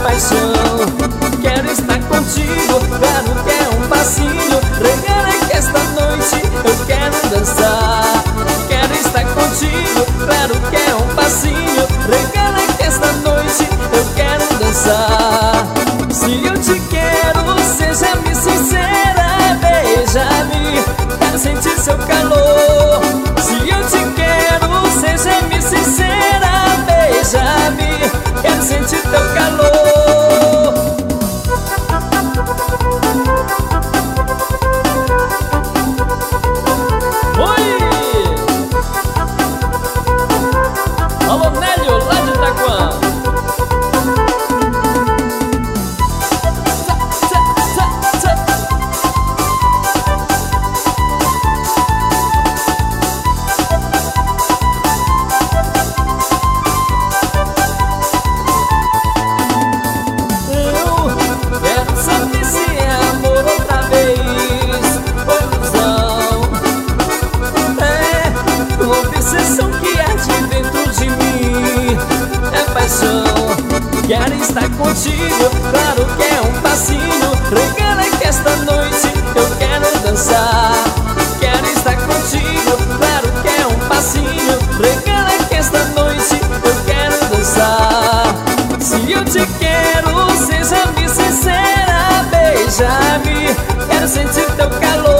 paixão. Quero estar contigo, claro que é um passinho. Regala que esta noite eu quero dançar. Quero estar contigo, claro que é um passinho. Regala que esta noite eu quero dançar. Se eu te quero, seja-me sincera, beija-me, quero sentir seu calor. Se eu te quero, seja-me sincera, beija-me, quero sentir teu calor. Oi! Alô, Nélio, lá de Itaquã. Quero estar contigo, claro que é um passinho. Regala que esta noite eu quero dançar. Quero estar contigo, claro que é um passinho. Regala que esta noite eu quero dançar. Se eu te quero, seja-me sincera, beija-me, quero sentir teu calor.